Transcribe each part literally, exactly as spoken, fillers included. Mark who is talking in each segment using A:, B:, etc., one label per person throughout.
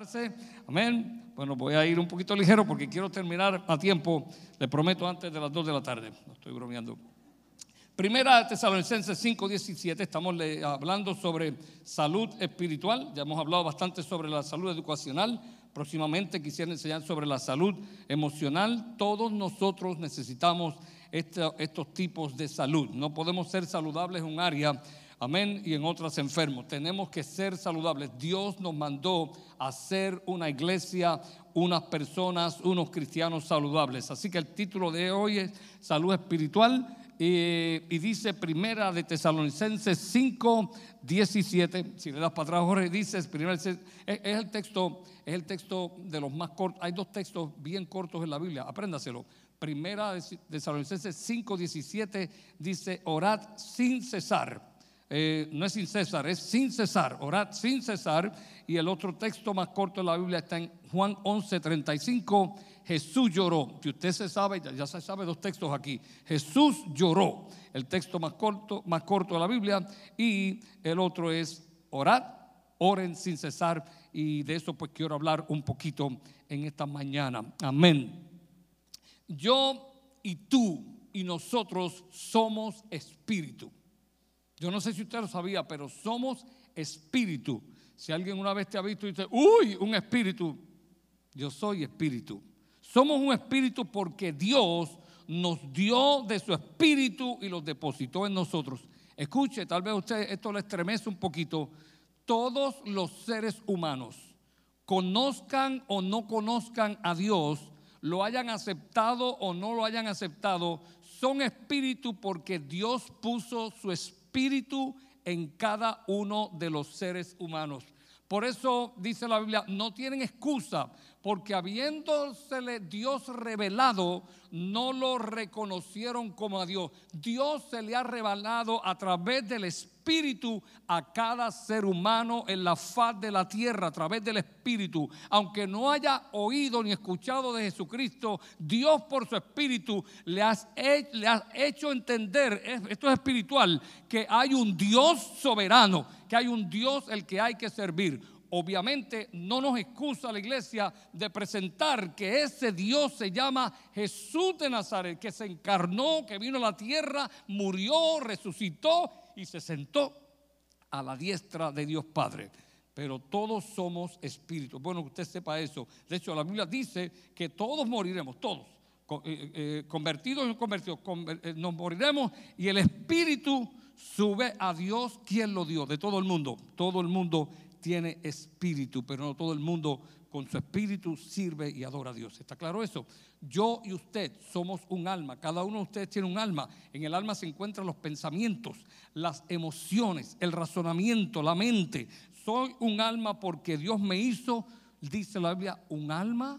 A: sentarse. Amén. Bueno, voy a ir un poquito ligero porque quiero terminar a tiempo. Le prometo antes de las dos de la tarde. No estoy bromeando. Primera de Tesalonicenses cinco diecisiete. Estamos hablando sobre salud espiritual. Ya hemos hablado bastante sobre la salud educacional. Próximamente quisiera enseñar sobre la salud emocional. Todos nosotros necesitamos este, estos tipos de salud. No podemos ser saludables en un área, amén, y en otras enfermos. Tenemos que ser saludables. Dios nos mandó a ser una iglesia, unas personas, unos cristianos saludables. Así que el título de hoy es Salud Espiritual. Eh, y dice Primera de Tesalonicenses cinco diecisiete. Si le das para atrás, Jorge, dice primera, es, es el texto, es el texto de los más cortos. Hay dos textos bien cortos en la Biblia, apréndaselo. Primera de Tesalonicenses cinco diecisiete dice: orad sin cesar. Eh, no es sin cesar, es sin cesar, orad sin cesar. Y el otro texto más corto de la Biblia está en Juan once treinta y cinco. Jesús lloró. Si usted se sabe, ya, ya se sabe dos textos aquí. Jesús lloró, el texto más corto, más corto de la Biblia. Y el otro es orad, oren sin cesar. Y de eso pues quiero hablar un poquito en esta mañana. Amén. Yo y tú y nosotros somos espíritu. Yo no sé si usted lo sabía, pero somos espíritu. Si alguien una vez te ha visto y dice: uy, un espíritu. Yo soy espíritu. Somos un espíritu porque Dios nos dio de su espíritu y los depositó en nosotros. Escuche, tal vez a usted esto le estremece un poquito. Todos los seres humanos, conozcan o no conozcan a Dios, lo hayan aceptado o no lo hayan aceptado, son espíritu porque Dios puso su espíritu en cada uno de los seres humanos. Por eso dice la Biblia, no tienen excusa, porque habiéndosele Dios revelado, no lo reconocieron como a Dios. Dios se le ha revelado a través del Espíritu a cada ser humano en la faz de la tierra, a través del Espíritu. Aunque no haya oído ni escuchado de Jesucristo, Dios por su Espíritu le ha le ha hecho entender, esto es espiritual, que hay un Dios soberano, que hay un Dios el que hay que servir. Obviamente no nos excusa la iglesia de presentar que ese Dios se llama Jesús de Nazaret, que se encarnó, que vino a la tierra, murió, resucitó y se sentó a la diestra de Dios Padre. Pero todos somos espíritus. Bueno, que usted sepa eso. De hecho, la Biblia dice que todos moriremos, todos, eh, eh, convertidos y no convertidos, conver, eh, nos moriremos, y el espíritu sube a Dios, quien lo dio, de todo el mundo. Todo el mundo tiene espíritu, pero no todo el mundo con su espíritu sirve y adora a Dios. ¿Está claro eso? Yo y usted somos un alma. Cada uno de ustedes tiene un alma. En el alma se encuentran los pensamientos, las emociones, el razonamiento, la mente. Soy un alma porque Dios me hizo, dice la Biblia, un alma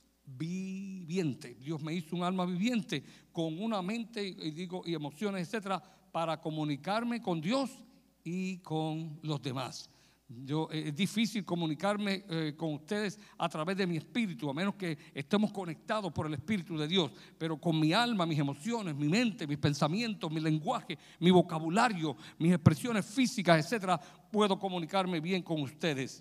A: viviente. Dios me hizo un alma viviente con una mente y digo y emociones, etcétera, para comunicarme con Dios y con los demás. Yo, eh, es difícil comunicarme eh, con ustedes a través de mi espíritu, a menos que estemos conectados por el Espíritu de Dios. Pero con mi alma, mis emociones, mi mente, mis pensamientos, mi lenguaje, mi vocabulario, mis expresiones físicas, etcétera, puedo comunicarme bien con ustedes.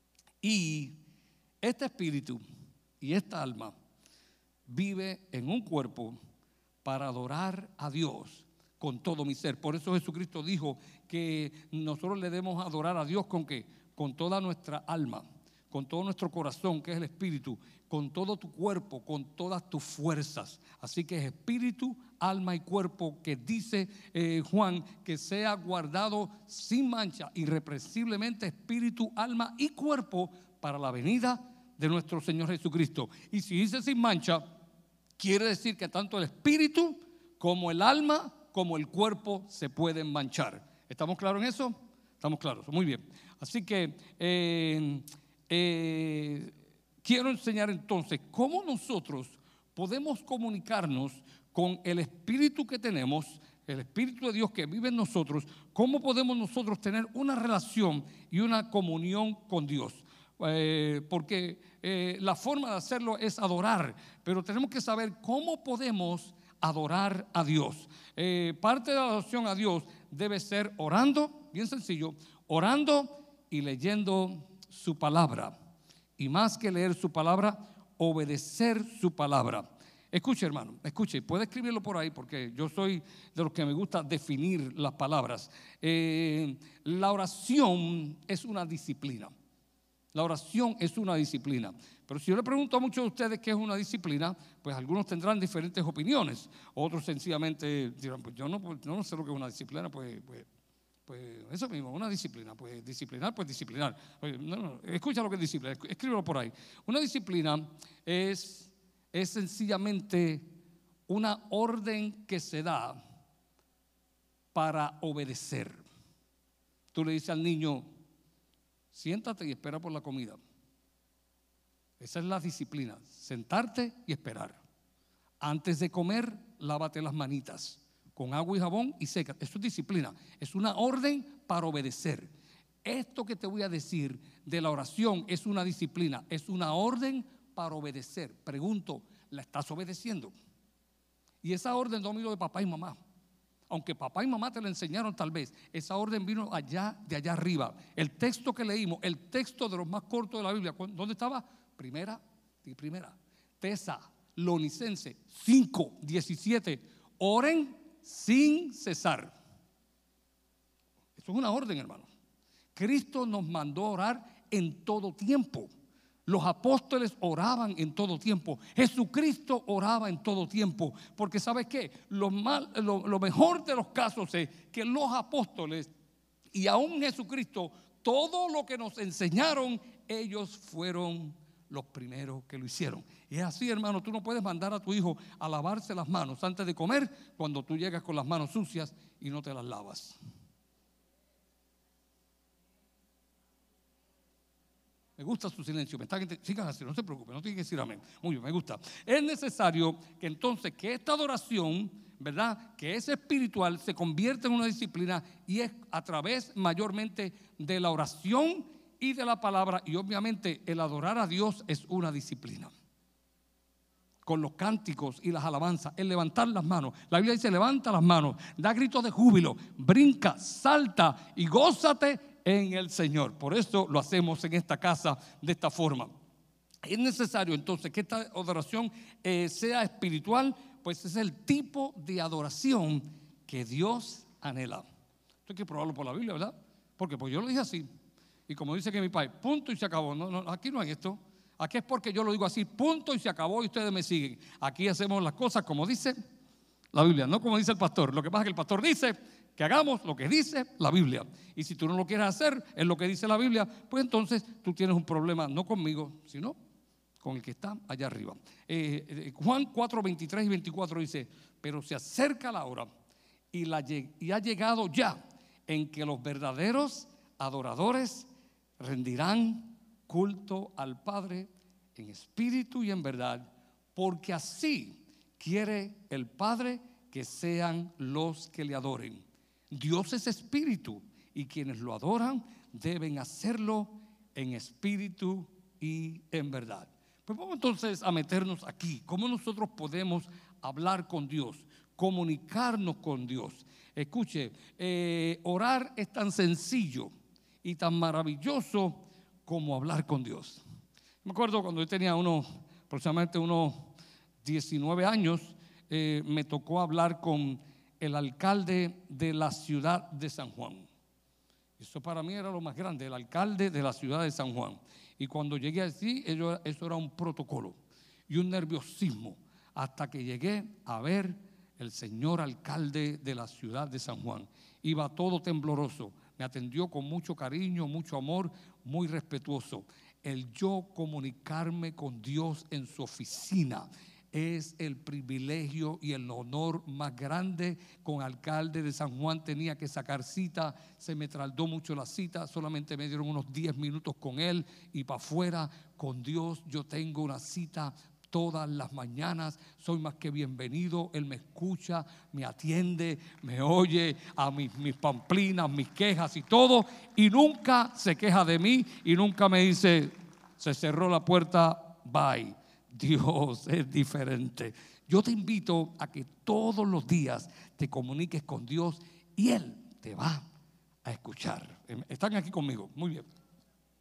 A: Y este espíritu y esta alma vive en un cuerpo para adorar a Dios con todo mi ser. Por eso Jesucristo dijo que nosotros le debemos adorar a Dios con qué, con toda nuestra alma, con todo nuestro corazón, que es el espíritu, con todo tu cuerpo, con todas tus fuerzas. Así que es espíritu, alma y cuerpo, que dice eh, Juan que sea guardado sin mancha, irrepresiblemente espíritu, alma y cuerpo para la venida de nuestro Señor Jesucristo. Y si dice sin mancha, quiere decir que tanto el espíritu como el alma como el cuerpo se pueden manchar. ¿Estamos claros en eso? Estamos claros, muy bien. Así que eh, eh, quiero enseñar entonces cómo nosotros podemos comunicarnos con el espíritu que tenemos, el espíritu de Dios que vive en nosotros. Cómo podemos nosotros tener una relación y una comunión con Dios. Eh, porque eh, la forma de hacerlo es adorar, pero tenemos que saber cómo podemos adorar a Dios. Eh, parte de la adoración a Dios debe ser orando, bien sencillo, orando y leyendo su palabra. y más que leer su palabra, obedecer su palabra. Escuche, hermano, escuche, puede escribirlo por ahí porque yo soy de los que me gusta definir las palabras. Eh, la oración es una disciplina. La oración es una disciplina. Pero si yo le pregunto a muchos de ustedes qué es una disciplina, pues algunos tendrán diferentes opiniones. Otros sencillamente dirán, pues yo no, pues, yo no sé lo que es una disciplina, pues, pues, pues eso mismo, una disciplina. Pues disciplinar, pues disciplinar. Oye, no, no, escucha lo que es disciplina, escríbelo por ahí. Una disciplina es... es sencillamente una orden que se da para obedecer. Tú le dices al niño, siéntate y espera por la comida. Esa es la disciplina, sentarte y esperar. Antes de comer, lávate las manitas con agua y jabón y seca. Eso es disciplina, es una orden para obedecer. Esto que te voy a decir de la oración es una disciplina, es una orden para obedecer. Pregunto, ¿la estás obedeciendo? Y esa orden no vino de papá y mamá. Aunque papá y mamá te la enseñaron tal vez, esa orden vino allá, de allá arriba. El texto que leímos, el texto de los más cortos de la Biblia, ¿dónde estaba? Primera y primera. Tesalonicenses cinco, diecisiete. Oren sin cesar. Eso es una orden, hermano. Cristo nos mandó a orar en todo tiempo. Los apóstoles oraban en todo tiempo. Jesucristo oraba en todo tiempo. Porque ¿sabes qué? Lo, mal, lo, lo mejor de los casos es que los apóstoles y aún Jesucristo, todo lo que nos enseñaron, ellos fueron los primeros que lo hicieron. Y es así, hermano, tú no puedes mandar a tu hijo a lavarse las manos antes de comer cuando tú llegas con las manos sucias y no te las lavas. Me gusta su silencio, me están, sigan así, no se preocupen, no tienen que decir amén. Muy bien, me gusta. Es necesario que entonces que esta adoración, ¿verdad?, que es espiritual, se convierta en una disciplina y es a través mayormente de la oración y de la palabra. Y obviamente el adorar a Dios es una disciplina. Con los cánticos y las alabanzas, el levantar las manos. La Biblia dice, levanta las manos, da gritos de júbilo, brinca, salta y gózate en el Señor. Por eso lo hacemos en esta casa de esta forma. Es necesario entonces que esta adoración eh, sea espiritual, pues es el tipo de adoración que Dios anhela. Esto hay que probarlo por la Biblia, ¿verdad? Porque pues yo lo dije así. Y como dice que mi padre, punto y se acabó. No, no, aquí no hay esto. Aquí es porque yo lo digo así, punto y se acabó y ustedes me siguen. Aquí hacemos las cosas como dice la Biblia, no como dice el pastor. Lo que pasa es que el pastor dice que hagamos lo que dice la Biblia. Y si tú no lo quieres hacer en lo que dice la Biblia, pues entonces tú tienes un problema, no conmigo, sino con el que está allá arriba. Eh, eh, Juan cuatro, veintitrés y veinticuatro dice, pero se acerca la hora y, la, y ha llegado ya en que los verdaderos adoradores rendirán culto al Padre en espíritu y en verdad, porque así quiere el Padre que sean los que le adoren. Dios es espíritu y quienes lo adoran deben hacerlo en espíritu y en verdad. Pues vamos entonces a meternos aquí. ¿Cómo nosotros podemos hablar con Dios, comunicarnos con Dios? Escuche, eh, orar es tan sencillo y tan maravilloso como hablar con Dios. Me acuerdo cuando yo tenía unos, aproximadamente unos diecinueve años, eh, me tocó hablar con el alcalde de la ciudad de San Juan. Eso para mí era lo más grande, el alcalde de la ciudad de San Juan. Y cuando llegué allí, eso era un protocolo y un nerviosismo, hasta que llegué a ver el señor alcalde de la ciudad de San Juan. Iba todo tembloroso, me atendió con mucho cariño, mucho amor, muy respetuoso. El yo comunicarme con Dios en su oficina es el privilegio y el honor más grande. Con alcalde de San Juan tenía que sacar cita, se me tardó mucho la cita, solamente me dieron unos diez minutos con él y para afuera. Con Dios yo tengo una cita todas las mañanas, soy más que bienvenido. Él me escucha, me atiende, me oye a mis, mis pamplinas, mis quejas y todo, y nunca se queja de mí y nunca me dice, se cerró la puerta, bye. Dios es diferente. Yo te invito a que todos los días te comuniques con Dios y Él te va a escuchar. ¿Están aquí conmigo? Muy bien.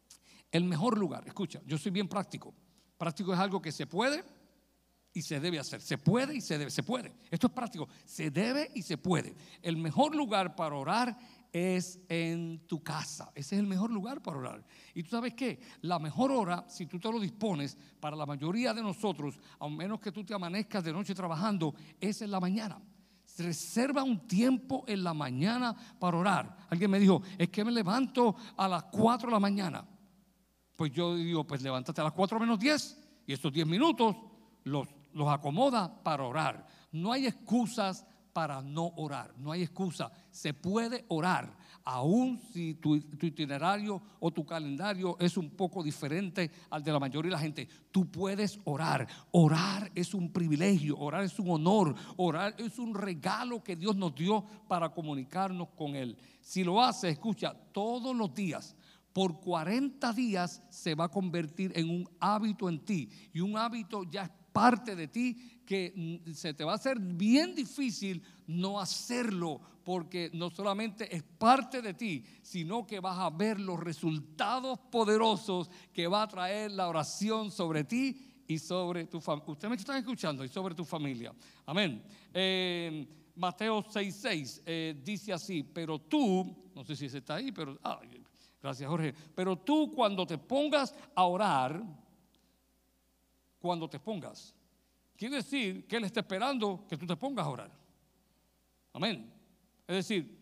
A: El mejor lugar, escucha, yo soy bien práctico. Práctico es algo que se puede y se debe hacer. Se puede y se debe, se puede. Esto es práctico, se debe y se puede. El mejor lugar para orar es en tu casa. Ese es el mejor lugar para orar. Y tú sabes qué, la mejor hora, si tú te lo dispones, para la mayoría de nosotros, a menos que tú te amanezcas de noche trabajando, es en la mañana. Reserva un tiempo en la mañana para orar. Alguien me dijo, es que me levanto a las cuatro de la mañana. Pues yo digo, pues levántate a las cuatro menos diez y estos diez minutos los, los acomoda para orar. No hay excusas para no orar, no hay excusa. Se puede orar, aun si tu, tu itinerario o tu calendario es un poco diferente al de la mayoría de la gente. Tú puedes orar. Orar es un privilegio, orar es un honor, orar es un regalo que Dios nos dio para comunicarnos con Él. Si lo haces, escucha, todos los días, por cuarenta días se va a convertir en un hábito en ti, y un hábito ya es parte de ti, que se te va a hacer bien difícil no hacerlo, porque no solamente es parte de ti, sino que vas a ver los resultados poderosos que va a traer la oración sobre ti y sobre tu familia. Ustedes me están escuchando, y sobre tu familia. Amén. eh, Mateo seis seis eh, dice así: pero tú, no sé si ese está ahí, pero ah, gracias Jorge, pero tú cuando te pongas a orar, cuando te pongas, quiere decir que Él está esperando que tú te pongas a orar. Amén. Es decir,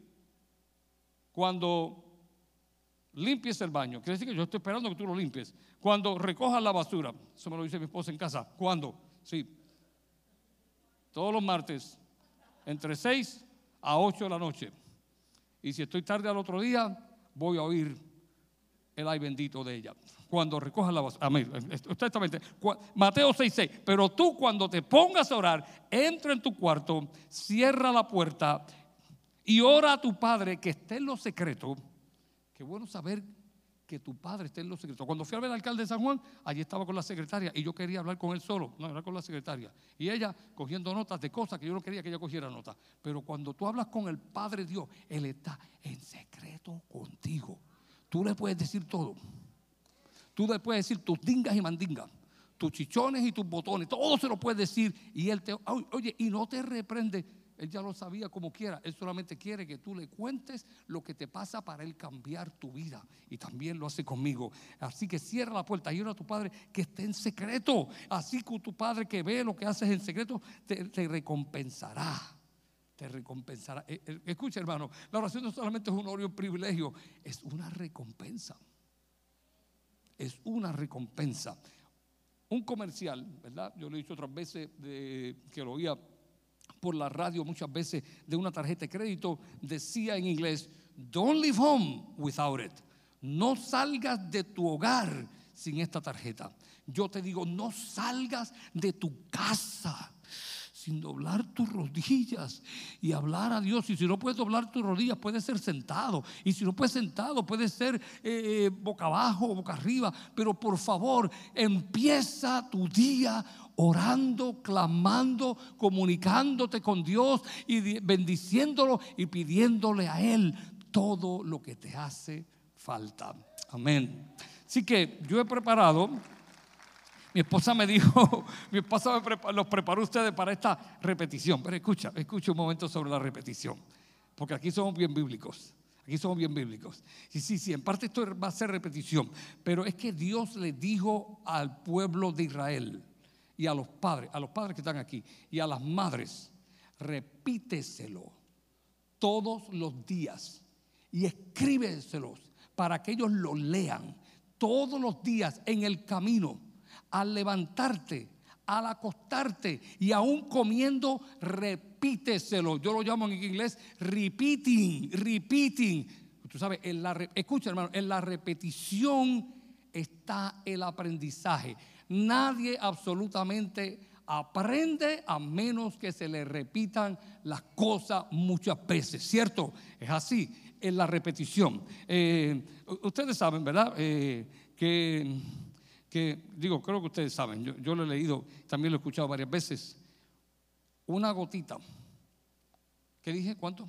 A: cuando limpies el baño, quiere decir que yo estoy esperando que tú lo limpies. Cuando recojas la basura, eso me lo dice mi esposa en casa. ¿Cuándo? Sí, todos los martes, entre seis a ocho de la noche. Y si estoy tarde al otro día, voy a oír el ay bendito de ella. Cuando recojas la basura. Amén. Exactamente. Mateo seis seis. Pero tú, cuando te pongas a orar, entra en tu cuarto, cierra la puerta y ora a tu Padre que esté en lo secreto. Qué bueno saber que tu Padre esté en lo secreto. Cuando fui a ver al alcalde de San Juan, allí estaba con la secretaria y yo quería hablar con él solo, no, hablar con la secretaria. Y ella cogiendo notas de cosas que yo no quería que ella cogiera notas. Pero cuando tú hablas con el Padre Dios, Él está en secreto contigo. Tú le puedes decir todo. Tú le puedes decir tus dingas y mandingas, tus chichones y tus botones, todo se lo puedes decir y Él te, oye, y no te reprende. Él ya lo sabía como quiera. Él solamente quiere que tú le cuentes lo que te pasa para Él cambiar tu vida. Y también lo hace conmigo. Así que cierra la puerta y ora a tu Padre que esté en secreto. Así que tu Padre que ve lo que haces en secreto te, te recompensará. Te recompensará. Escucha, hermano, la oración no solamente es un honor y un privilegio, es una recompensa. Es una recompensa. Un comercial, ¿verdad? Yo lo he dicho otras veces, de, que lo oía por la radio muchas veces, de una tarjeta de crédito, decía en inglés: don't leave home without it. No salgas de tu hogar sin esta tarjeta. Yo te digo, no salgas de tu casa sin doblar tus rodillas y hablar a Dios. Y si no puedes doblar tus rodillas, puede ser sentado. Y si no puedes sentado, puede ser eh, boca abajo o boca arriba. Pero por favor, empieza tu día orando, clamando, comunicándote con Dios y bendiciéndolo y pidiéndole a Él todo lo que te hace falta. Amén. Así que yo he preparado. Mi esposa me dijo, mi esposa me preparó, los preparó ustedes para esta repetición. Pero escucha, escucha un momento sobre la repetición, porque aquí somos bien bíblicos. Aquí somos bien bíblicos. Y sí, sí, en parte esto va a ser repetición, pero es que Dios le dijo al pueblo de Israel y a los padres, a los padres que están aquí y a las madres: repíteselo todos los días y escríbeselos para que ellos lo lean todos los días en el camino, al levantarte, al acostarte y aún comiendo. Repíteselo. Yo lo llamo en inglés repeating, repeating. Tú sabes, en la, escucha, hermano, en la repetición está el aprendizaje. Nadie absolutamente aprende a menos que se le repitan las cosas muchas veces, ¿cierto? Es así, en la repetición. Eh, ustedes saben, ¿verdad? Eh, que, que, digo, creo que ustedes saben, yo, yo lo he leído, también lo he escuchado varias veces. Una gotita. ¿Qué dije? ¿Cuánto?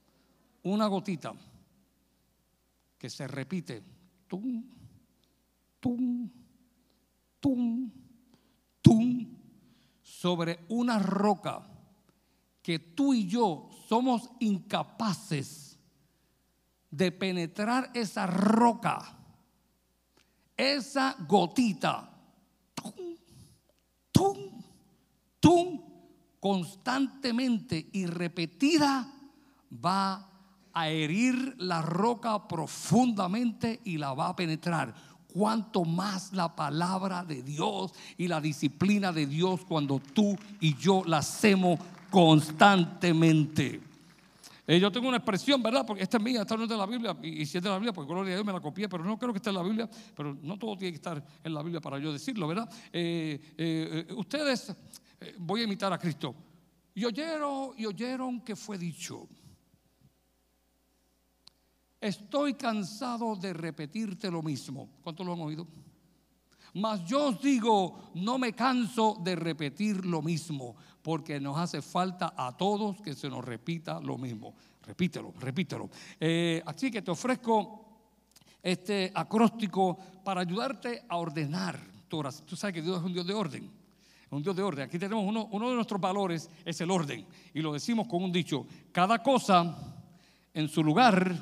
A: Una gotita que se repite. Tum, tum, tum, tum, sobre una roca que tú y yo somos incapaces de penetrar esa roca, esa gotita, tum, tum, tum, constantemente y repetida, va a herir la roca profundamente y la va a penetrar. Cuanto más la palabra de Dios y la disciplina de Dios cuando tú y yo la hacemos constantemente. Eh, yo tengo una expresión, ¿verdad? Porque esta es mía, esta no es de la Biblia. Y, y si es de la Biblia, pues gloria a Dios, me la copié, pero no creo que esté en la Biblia. Pero no todo tiene que estar en la Biblia para yo decirlo, ¿verdad? Eh, eh, eh, ustedes, eh, voy a imitar a Cristo. Y oyeron, y oyeron que fue dicho: estoy cansado de repetirte lo mismo. ¿Cuántos lo han oído? Mas yo os digo, no me canso de repetir lo mismo, porque nos hace falta a todos que se nos repita lo mismo. Repítelo, repítelo. Eh, así que te ofrezco este acróstico para ayudarte a ordenar tu oración. Tú sabes que Dios es un Dios de orden. Un Dios de orden. Aquí tenemos uno, uno de nuestros valores, es el orden. Y lo decimos con un dicho: cada cosa en su lugar,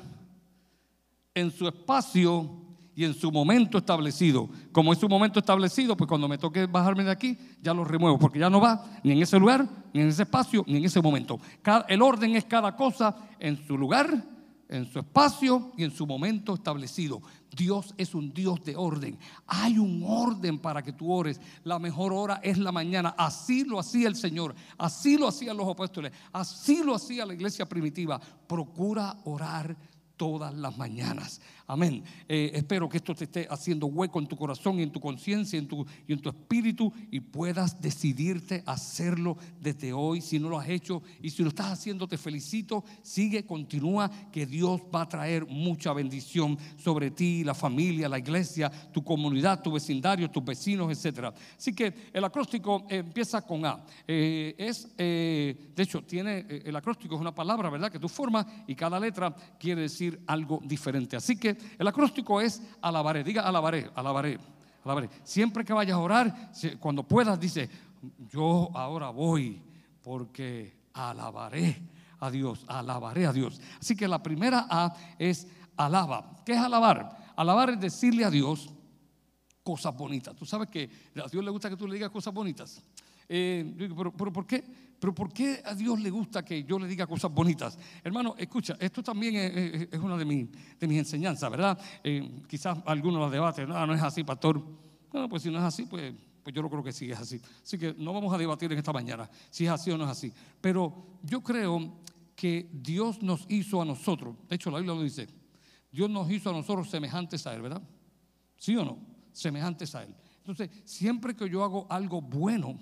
A: en su espacio y en su momento establecido. Como es su momento establecido, pues cuando me toque bajarme de aquí, ya lo remuevo, porque ya no va ni en ese lugar, ni en ese espacio, ni en ese momento. Cada, el orden es cada cosa en su lugar, en su espacio y en su momento establecido. Dios es un Dios de orden. Hay un orden para que tú ores. La mejor hora es la mañana. Así lo hacía el Señor, así lo hacían los apóstoles, así lo hacía la iglesia primitiva. Procura orar todas las mañanas. Amén. Eh, espero que esto te esté haciendo hueco en tu corazón y en tu conciencia y en tu, y en tu espíritu, y puedas decidirte a hacerlo desde hoy si no lo has hecho. Y si lo estás haciendo, te felicito. Sigue, continúa, que Dios va a traer mucha bendición sobre ti, la familia, la iglesia, tu comunidad, tu vecindario, tus vecinos, etcétera. Así que el acróstico eh, empieza con A. Eh, es, eh, de hecho, tiene eh, el acróstico es una palabra, ¿verdad?, que tú formas, y cada letra quiere decir algo diferente. Así que el acróstico es alabaré. Diga alabaré, alabaré, alabaré. Siempre que vayas a orar, cuando puedas, dice: yo ahora voy porque alabaré a Dios, alabaré a Dios. Así que la primera A es alaba. ¿Qué es alabar? Alabar es decirle a Dios cosas bonitas. Tú sabes que a Dios le gusta que tú le digas cosas bonitas. Eh, pero, pero ¿por qué? Pero ¿por qué a Dios le gusta que yo le diga cosas bonitas? Hermano, escucha, esto también es, es una de, mi, de mis enseñanzas, ¿verdad? Eh, quizás algunos las debaten. No, no es así, pastor. No, pues si no es así, pues, pues yo lo creo que sí es así. Así que no vamos a debatir en esta mañana si es así o no es así. Pero yo creo que Dios nos hizo a nosotros, de hecho la Biblia lo dice, Dios nos hizo a nosotros semejantes a Él, ¿verdad? ¿Sí o no? Semejantes a Él. Entonces, siempre que yo hago algo bueno,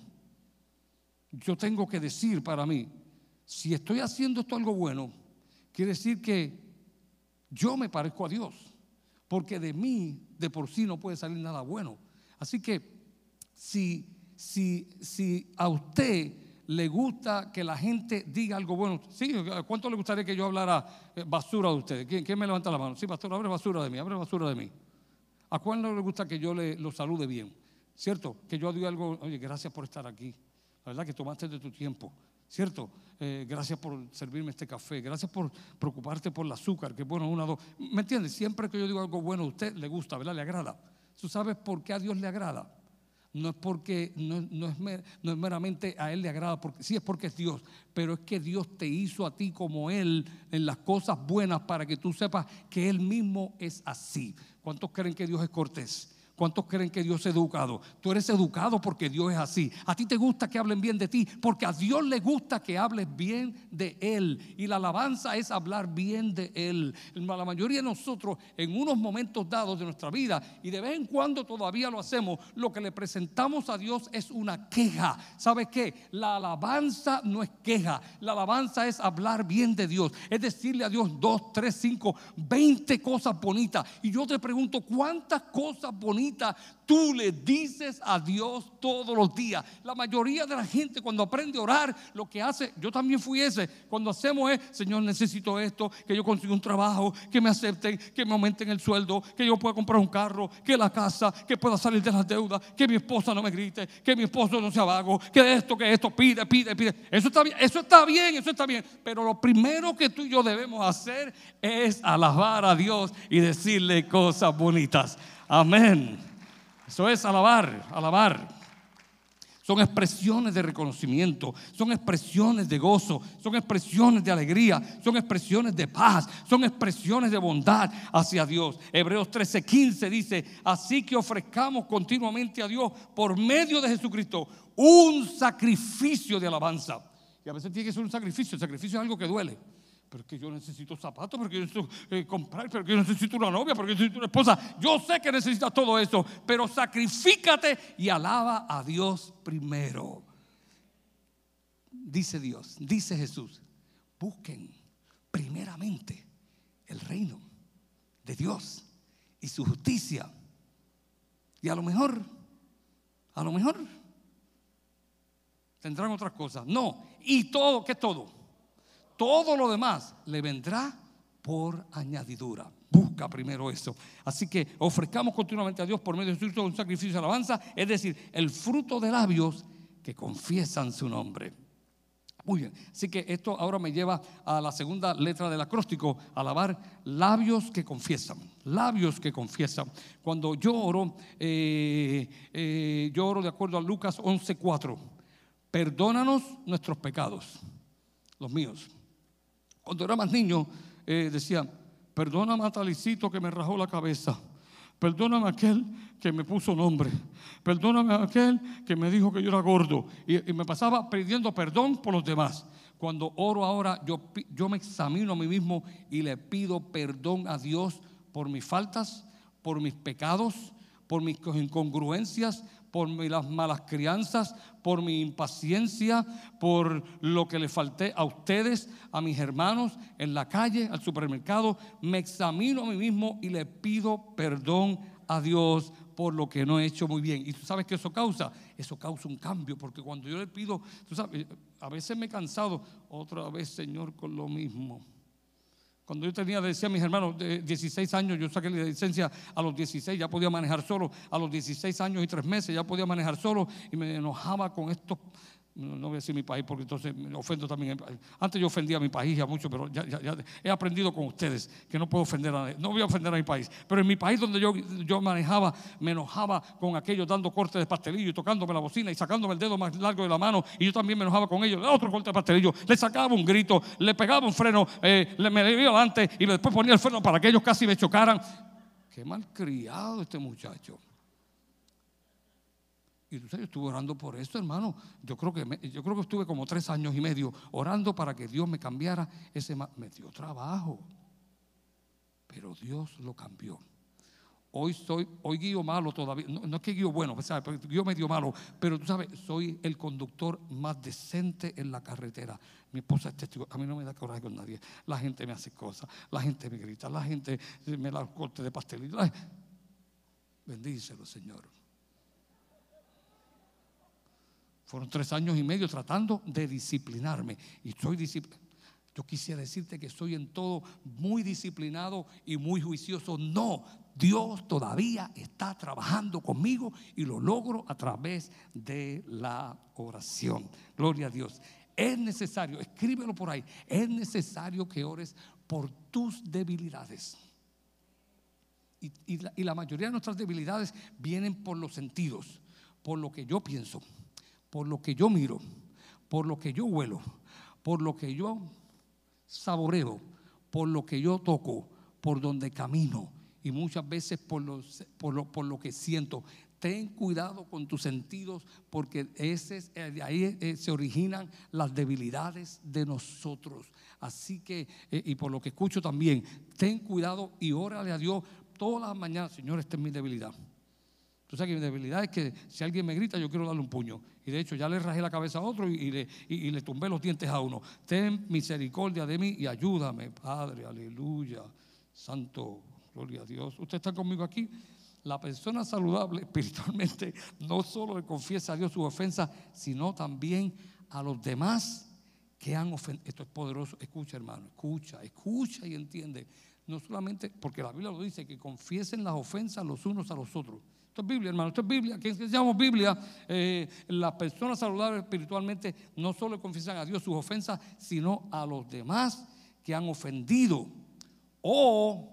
A: yo tengo que decir para mí, si estoy haciendo esto algo bueno, quiere decir que yo me parezco a Dios, porque de mí de por sí no puede salir nada bueno. Así que si, si, si a usted le gusta que la gente diga algo bueno, sí, ¿cuánto le gustaría que yo hablara basura de ustedes? ¿Quién, quién me levanta la mano? Sí, pastor, abre basura de mí, abre basura de mí. ¿A cuál no le gusta que yo le, lo salude bien? ¿Cierto? Que yo diga algo: oye, gracias por estar aquí. La verdad que tomaste de tu tiempo, ¿cierto? Eh, gracias por servirme este café. Gracias por preocuparte por el azúcar, que bueno, una, dos. ¿Me entiendes? Siempre que yo digo algo bueno, a usted le gusta, ¿verdad? Le agrada. ¿Tú sabes por qué a Dios le agrada? No es porque, no, no, es, mer, no es meramente a Él le agrada, porque sí es porque es Dios, pero es que Dios te hizo a ti como Él en las cosas buenas para que tú sepas que Él mismo es así. ¿Cuántos creen que Dios es cortés? ¿Cuántos creen que Dios es educado? Tú eres educado porque Dios es así. A ti te gusta que hablen bien de ti, porque a Dios le gusta que hables bien de Él. Y la alabanza es hablar bien de Él. La mayoría de nosotros, en unos momentos dados de nuestra vida, y de vez en cuando todavía lo hacemos, lo que le presentamos a Dios es una queja. ¿Sabes qué? La alabanza no es queja. La alabanza es hablar bien de Dios. Es decirle a Dios dos, tres, cinco, veinte cosas bonitas. Y yo te pregunto, ¿cuántas cosas bonitas bonita tú le dices a Dios todos los días. La mayoría de la gente cuando aprende a orar, lo que hace, yo también fui ese, cuando hacemos es, Señor, necesito esto, que yo consiga un trabajo, que me acepten, que me aumenten el sueldo, que yo pueda comprar un carro, que la casa, que pueda salir de las deudas, que mi esposa no me grite, que mi esposo no sea vago, que esto, que esto, pide, pide, pide. Eso está bien, eso está bien, eso está bien. Pero lo primero que tú y yo debemos hacer es alabar a Dios y decirle cosas bonitas. Amén. Eso es alabar, alabar. Son expresiones de reconocimiento, son expresiones de gozo, son expresiones de alegría, son expresiones de paz, son expresiones de bondad hacia Dios. Hebreos trece quince dice: así que ofrezcamos continuamente a Dios por medio de Jesucristo un sacrificio de alabanza. Y a veces tiene que ser un sacrificio. El sacrificio es algo que duele. Pero es que yo necesito zapatos, porque yo necesito eh, comprar, pero que yo necesito una novia, porque yo necesito una esposa. Yo sé que necesitas todo eso, pero sacrifícate y alaba a Dios primero. Dice Dios, dice Jesús: busquen primeramente el reino de Dios y su justicia. Y a lo mejor, a lo mejor tendrán otras cosas. No, y todo, ¿qué es todo? Todo lo demás le vendrá por añadidura. Busca primero eso. Así que ofrezcamos continuamente a Dios por medio de Jesucristo un sacrificio de alabanza, es decir, el fruto de labios que confiesan su nombre. Muy bien, así que esto ahora me lleva a la segunda letra del acróstico: alabar, labios que confiesan, labios que confiesan. Cuando yo oro, eh, eh, yo oro de acuerdo a Lucas once cuatro. Perdónanos nuestros pecados, los míos. Cuando era más niño, eh, decía: perdóname a Talicito que me rajó la cabeza, perdóname a aquel que me puso nombre, perdóname a aquel que me dijo que yo era gordo. Y, y me pasaba pidiendo perdón por los demás. Cuando oro ahora, yo, yo me examino a mí mismo y le pido perdón a Dios por mis faltas, por mis pecados, por mis incongruencias, por las malas crianzas, por mi impaciencia, por lo que le falté a ustedes, a mis hermanos, en la calle, al supermercado. Me examino a mí mismo y le pido perdón a Dios por lo que no he hecho muy bien. ¿Y tú sabes qué eso causa? Eso causa un cambio, porque cuando yo le pido, tú sabes, a veces me he cansado, otra vez, Señor, con lo mismo. Cuando yo tenía, decía a mis hermanos, de dieciséis años, yo saqué la licencia a los dieciséis, ya podía manejar solo. A los dieciséis años y tres meses ya podía manejar solo, y me enojaba con estos. No voy a decir mi país porque entonces me ofendo también. Antes yo ofendía a mi país ya mucho, pero ya, ya, ya he aprendido con ustedes que no puedo ofender a nadie. No voy a ofender a mi país, pero en mi país donde yo, yo manejaba, me enojaba con aquellos dando cortes de pastelillo y tocándome la bocina y sacándome el dedo más largo de la mano, y yo también me enojaba con ellos. Otro corte de pastelillo, le sacaba un grito, le pegaba un freno, eh, le, me le iba adelante y después ponía el freno para que ellos casi me chocaran. Qué malcriado este muchacho. Y tú sabes, yo estuve orando por esto, hermano. Yo creo que me, yo creo que estuve como tres años y medio orando para que Dios me cambiara ese. Me dio trabajo, pero Dios lo cambió. Hoy soy, hoy guío malo todavía. No, no es que guío bueno, ¿sabes? Guío medio malo, pero tú sabes, soy el conductor más decente en la carretera. Mi esposa es testigo. A mí no me da coraje con nadie. La gente me hace cosas, la gente me grita, la gente me da corte de pastelillo. Bendícelo, Señor. Fueron tres años y medio tratando de disciplinarme. Y soy disciplinado. Yo quisiera decirte que soy en todo muy disciplinado y muy juicioso. No, Dios todavía está trabajando conmigo y lo logro a través de la oración. Gloria a Dios. Es necesario, escríbelo por ahí, es necesario que ores por tus debilidades. Y, y, la, y la mayoría de nuestras debilidades vienen por los sentidos, por lo que yo pienso, por lo que yo miro, por lo que yo huelo, por lo que yo saboreo, por lo que yo toco, por donde camino y muchas veces por, los, por, lo, por lo que siento. Ten cuidado con tus sentidos, porque ese, de ahí se originan las debilidades de nosotros. Así que, y por lo que escucho también, ten cuidado y órale a Dios todas las mañanas: Señor, esta es mi debilidad. Tú sabes que mi debilidad es que si alguien me grita, yo quiero darle un puño. Y de hecho ya le rajé la cabeza a otro y, y, le, y, y le tumbé los dientes a uno. Ten misericordia de mí y ayúdame, Padre, aleluya, santo, gloria a Dios. ¿Usted está conmigo aquí? La persona saludable espiritualmente no solo le confiesa a Dios sus ofensas, sino también a los demás que han ofendido. Esto es poderoso. Escucha, hermano, escucha, escucha y entiende. No solamente, porque la Biblia lo dice, que confiesen las ofensas los unos a los otros. Esto es Biblia, hermano, esto es Biblia. ¿Qué llamamos Biblia? Eh, las personas saludables espiritualmente no solo le confiesan a Dios sus ofensas, sino a los demás que han ofendido o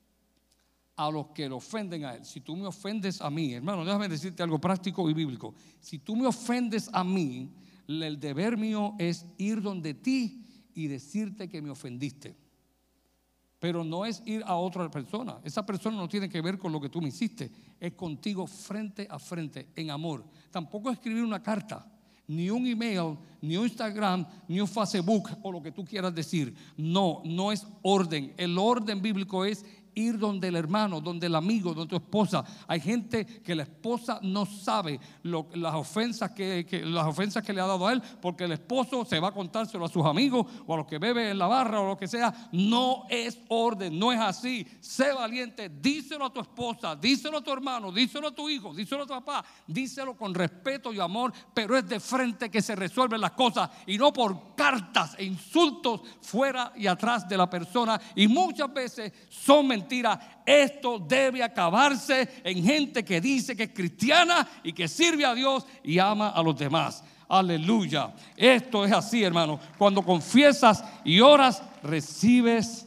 A: a los que le ofenden a él. Si tú me ofendes a mí, hermano, déjame decirte algo práctico y bíblico. Si tú me ofendes a mí, el deber mío es ir donde ti y decirte que me ofendiste. Pero no es ir a otra persona. Esa persona no tiene que ver con lo que tú me hiciste. Es contigo frente a frente, en amor. Tampoco escribir una carta, ni un email, ni un Instagram, ni un Facebook o lo que tú quieras decir. No, no es orden. El orden bíblico es ir donde el hermano, donde el amigo, donde tu esposa. Hay gente que la esposa no sabe lo, las, ofensas que, que, las ofensas que le ha dado a él, porque el esposo se va a contárselo a sus amigos o a los que beben en la barra o lo que sea. No es orden, no es así. Sé valiente, díselo a tu esposa, díselo a tu hermano, díselo a tu hijo, díselo a tu papá, díselo con respeto y amor, pero es de frente que se resuelven las cosas y no por cartas e insultos fuera y atrás de la persona. Y muchas veces son mentiras. Mentira, esto debe acabarse en gente que dice que es cristiana y que sirve a Dios y ama a los demás. Aleluya. Esto es así, hermano. Cuando confiesas y oras, recibes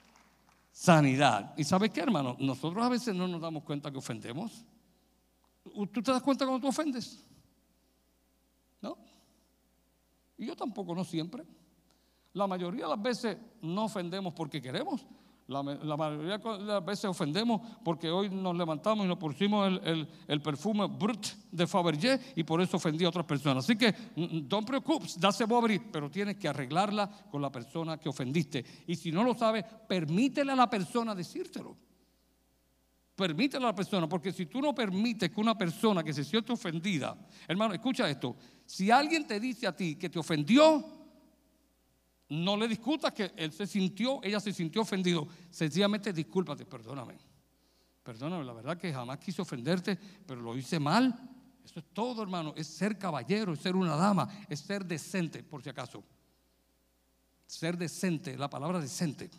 A: sanidad. ¿Y sabes qué, hermano? Nosotros a veces no nos damos cuenta que ofendemos. ¿Tú te das cuenta cuando tú ofendes? ¿No? Y yo tampoco, no siempre. La mayoría de las veces no ofendemos porque queremos. La, la mayoría de las veces ofendemos porque hoy nos levantamos y nos pusimos el, el, el perfume Brut de Fabergé y por eso ofendí a otras personas. Así que no te preocupes, that's bobbery, pero tienes que arreglarla con la persona que ofendiste. Y si no lo sabes, permítele a la persona decírtelo. Permítele a la persona, porque si tú no permites que una persona que se siente ofendida, hermano, escucha esto, si alguien te dice a ti que te ofendió, no le discutas que él se sintió, ella se sintió ofendido. Sencillamente discúlpate, perdóname. Perdóname, la verdad que jamás quise ofenderte, pero lo hice mal. Eso es todo, hermano. Es ser caballero, es ser una dama, es ser decente, por si acaso. Ser decente, la palabra decente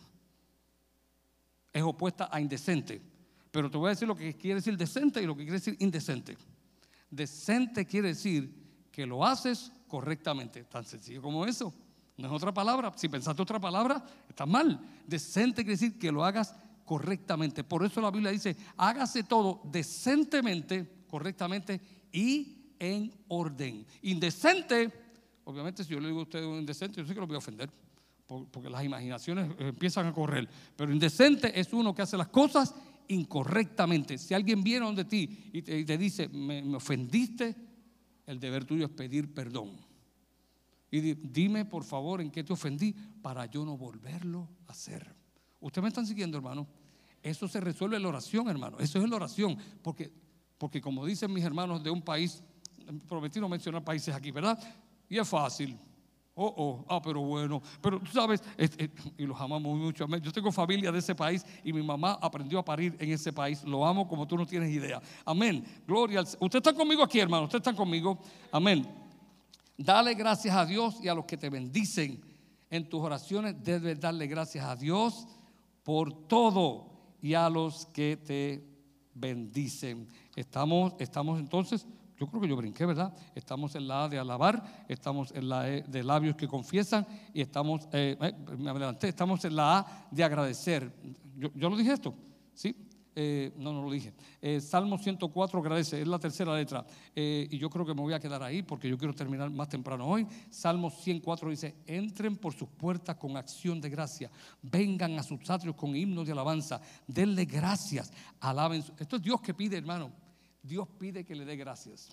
A: es opuesta a indecente. Pero te voy a decir lo que quiere decir decente y lo que quiere decir indecente. Decente quiere decir que lo haces correctamente. Tan sencillo como eso. No es otra palabra. Si pensaste otra palabra, estás mal. Decente quiere decir que lo hagas correctamente. Por eso la Biblia dice, hágase todo decentemente, correctamente y en orden. Indecente, obviamente si yo le digo a usted indecente, yo sé que lo voy a ofender, porque las imaginaciones empiezan a correr. Pero indecente es uno que hace las cosas incorrectamente. Si alguien viene donde ti y te, y te dice, me, me ofendiste, el deber tuyo es pedir perdón. Y dime por favor en qué te ofendí para yo no volverlo a hacer. ¿Ustedes me están siguiendo, hermano? Eso se resuelve en la oración, hermano. Eso es en la oración. Porque, porque como dicen mis hermanos de un país, prometí no mencionar países aquí, ¿verdad? Y es fácil. Oh, oh, ah, pero bueno. Pero tú sabes, es, es, y los amamos mucho. Yo tengo familia de ese país y mi mamá aprendió a parir en ese país. Lo amo como tú no tienes idea. Amén. Gloria al Señor. Ustedes están conmigo aquí, hermano. Ustedes están conmigo. Amén. Dale gracias a Dios y a los que te bendicen. En tus oraciones debes darle gracias a Dios por todo y a los que te bendicen. Estamos, estamos entonces, yo creo que yo brinqué, ¿verdad? Estamos en la A de alabar, estamos en la E de labios que confiesan y estamos, eh, eh, me adelanté, estamos en la A de agradecer. Yo, yo lo dije esto, ¿sí? Eh, no, no lo dije. Eh, Salmo ciento cuatro agradece, es la tercera letra. Eh, y yo creo que me voy a quedar ahí porque yo quiero terminar más temprano hoy. Salmo ciento cuatro dice: entren por sus puertas con acción de gracia, vengan a sus atrios con himnos de alabanza, denle gracias, alaben. Esto es Dios que pide, hermano. Dios pide que le dé gracias.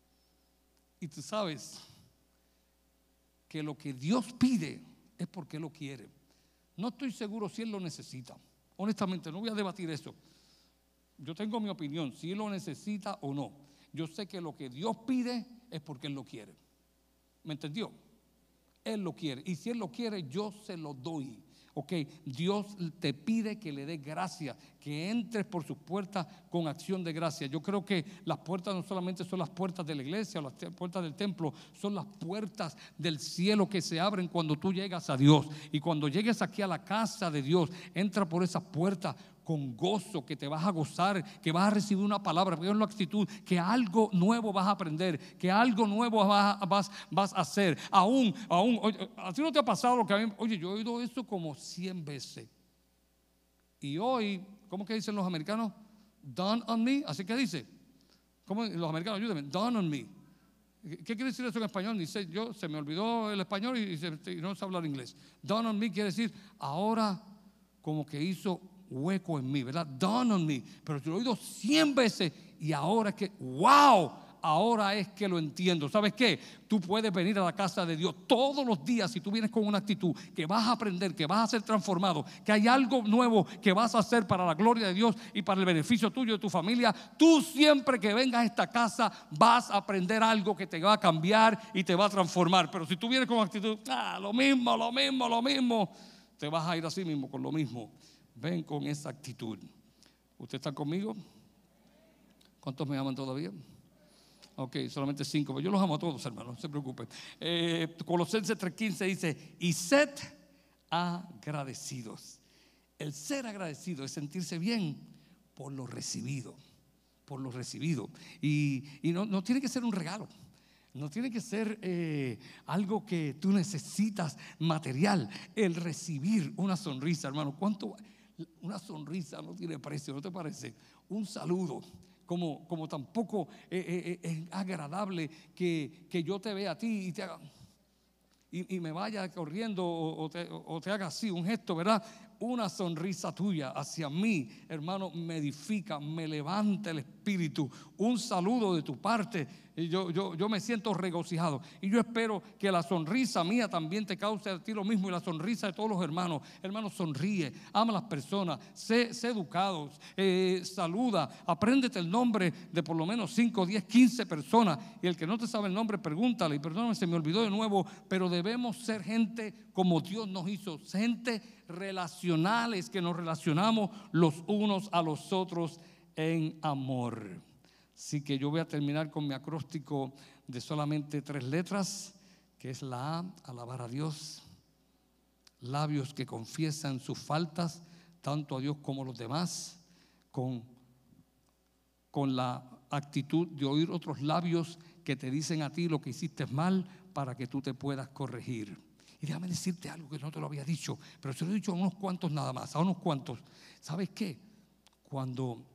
A: Y tú sabes que lo que Dios pide es porque Él lo quiere. No estoy seguro si Él lo necesita. Honestamente, no voy a debatir eso. Yo tengo mi opinión, si Él lo necesita o no. Yo sé que lo que Dios pide es porque Él lo quiere. ¿Me entendió? Él lo quiere. Y si Él lo quiere, yo se lo doy. Ok, Dios te pide que le des gracia, que entres por sus puertas con acción de gracia. Yo creo que las puertas no solamente son las puertas de la iglesia o las puertas del templo, son las puertas del cielo que se abren cuando tú llegas a Dios. Y cuando llegues aquí a la casa de Dios, entra por esas puertas con gozo, que te vas a gozar, que vas a recibir una palabra, porque es la actitud, que algo nuevo vas a aprender, que algo nuevo vas, vas, vas a hacer. Aún, aún, oye, ¿a ti no te ha pasado lo que a mí? Oye, yo he oído esto como cien veces. Y hoy, ¿cómo que dicen los americanos? Done on me, así que dice. ¿Cómo los americanos? Ayúdenme, done on me. ¿Qué quiere decir eso en español? Dice, yo se me olvidó el español y, se, y no sé hablar inglés. Done on me quiere decir, ahora como que hizo hueco en mí, ¿verdad? Dawn on me. Pero yo lo he oído cien veces y ahora es que, wow, ahora es que lo entiendo. ¿Sabes qué? Tú puedes venir a la casa de Dios todos los días si tú vienes con una actitud que vas a aprender, que vas a ser transformado, que hay algo nuevo que vas a hacer para la gloria de Dios y para el beneficio tuyo y de tu familia. Tú siempre que vengas a esta casa vas a aprender algo que te va a cambiar y te va a transformar. Pero si tú vienes con actitud, ah, lo mismo, lo mismo, lo mismo, te vas a ir así mismo con lo mismo. Ven con esa actitud. ¿Usted está conmigo? ¿Cuántos me aman todavía? Ok, solamente cinco, pero yo los amo a todos, hermanos, no se preocupen. eh, Colosenses tres quince dice, y sed agradecidos. El ser agradecido es sentirse bien por lo recibido, por lo recibido. Y, y no, no tiene que ser un regalo. No tiene que ser eh, algo que tú necesitas material. El recibir una sonrisa, hermano, ¿cuánto? Una sonrisa no tiene precio, ¿no te parece? Un saludo, como, como tampoco eh, eh, es agradable que, que yo te vea a ti y te haga y, y me vaya corriendo o, o, te, o te haga así, un gesto, ¿verdad? Una sonrisa tuya hacia mí, hermano, me edifica, me levanta el espíritu. Un saludo de tu parte, y yo, yo, yo me siento regocijado. Y yo espero que la sonrisa mía también te cause a ti lo mismo, y la sonrisa de todos los hermanos. Hermanos, sonríe, ama a las personas, sé, sé educado, eh, saluda, apréndete el nombre de por lo menos cinco, diez, quince personas. Y el que no te sabe el nombre, pregúntale. Y perdóname, se me olvidó de nuevo, pero debemos ser gente como Dios nos hizo, gente relacionales, que nos relacionamos los unos a los otros en amor. Así que yo voy a terminar con mi acróstico de solamente tres letras, que es la A, alabar a Dios. Labios que confiesan sus faltas, tanto a Dios como a los demás, con, con la actitud de oír otros labios que te dicen a ti lo que hiciste mal para que tú te puedas corregir. Y déjame decirte algo que no te lo había dicho, pero se lo he dicho a unos cuantos nada más, a unos cuantos. ¿Sabes qué? Cuando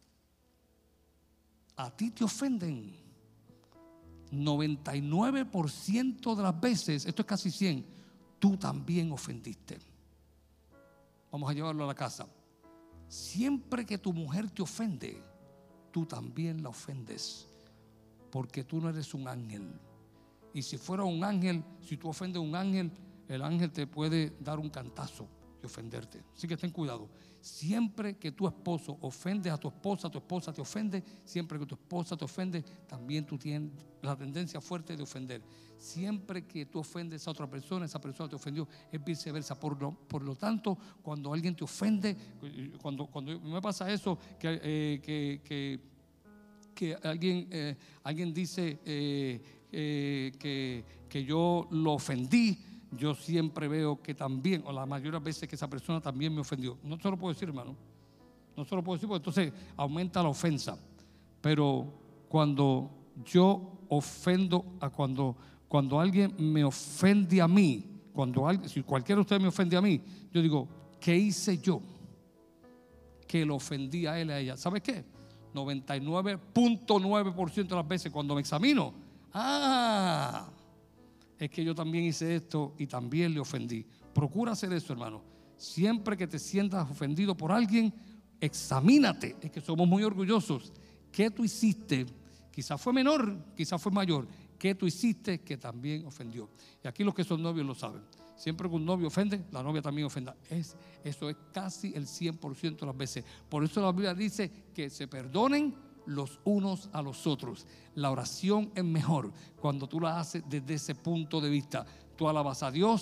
A: a ti te ofenden, noventa y nueve por ciento de las veces, esto es casi cien, tú también ofendiste. Vamos a llevarlo a la casa. Siempre que tu mujer te ofende, tú también la ofendes, porque tú no eres un ángel. Y si fuera un ángel, si tú ofendes a un ángel, el ángel te puede dar un cantazo y ofenderte. Así que ten cuidado. Siempre que tu esposo ofendes a tu esposa, tu esposa te ofende. Siempre que tu esposa te ofende, también tú tienes la tendencia fuerte de ofender. Siempre que tú ofendes a otra persona, esa persona te ofendió, es viceversa. Por lo, por lo tanto, cuando alguien te ofende, cuando, cuando me pasa eso, que, eh, que, que, que alguien, eh, alguien dice eh, eh, que, que yo lo ofendí, yo siempre veo que también, o la mayoría de las veces, que esa persona también me ofendió. No se lo puedo decir, hermano. No se lo puedo decir porque entonces aumenta la ofensa. Pero cuando yo ofendo, a cuando, cuando alguien me ofende a mí, cuando alguien, si cualquiera de ustedes me ofende a mí, yo digo, ¿qué hice yo que lo ofendí a él, a ella? ¿Sabes qué? noventa y nueve punto nueve por ciento de las veces cuando me examino, ah, es que yo también hice esto y también le ofendí. Procura hacer eso, hermano. Siempre que te sientas ofendido por alguien, examínate. Es que somos muy orgullosos. ¿Qué tú hiciste? Quizás fue menor, quizás fue mayor. ¿Qué tú hiciste que también ofendió? Y aquí los que son novios lo saben. Siempre que un novio ofende, la novia también ofenda. Es, eso es casi el cien por ciento de las veces. Por eso la Biblia dice que se perdonen los unos a los otros. La oración es mejor cuando tú la haces desde ese punto de vista. Tú alabas a Dios,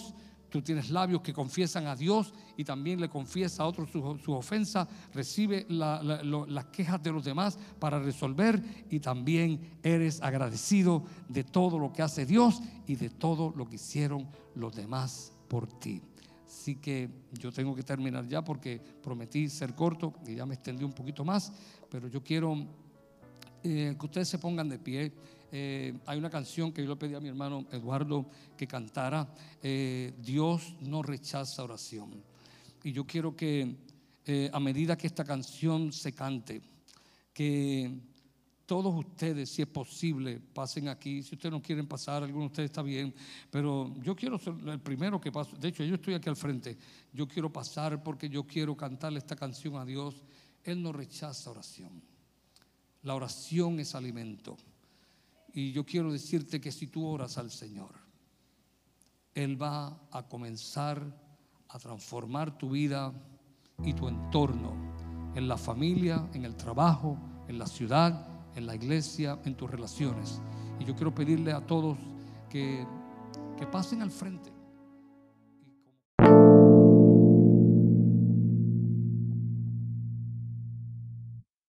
A: tú tienes labios que confiesan a Dios y también le confiesa a otros su, su ofensa, recibe la, la, lo, las quejas de los demás para resolver, y también eres agradecido de todo lo que hace Dios y de todo lo que hicieron los demás por ti. Así que yo tengo que terminar ya porque prometí ser corto y ya me extendí un poquito más, pero yo quiero eh, que ustedes se pongan de pie. Eh, hay una canción que yo le pedí a mi hermano Eduardo que cantara, eh, Dios no rechaza oración. Y yo quiero que eh, a medida que esta canción se cante, que todos ustedes, si es posible, pasen aquí. Si ustedes no quieren pasar, algunos de ustedes está bien, pero yo quiero ser el primero que paso. De hecho, yo estoy aquí al frente. Yo quiero pasar porque yo quiero cantarle esta canción a Dios. Él no rechaza oración. La oración es alimento. Y yo quiero decirte que si tú oras al Señor, Él va a comenzar a transformar tu vida y tu entorno, en la familia, en el trabajo, en la ciudad, en la iglesia, en tus relaciones. Y yo quiero pedirle a todos que, que pasen al frente.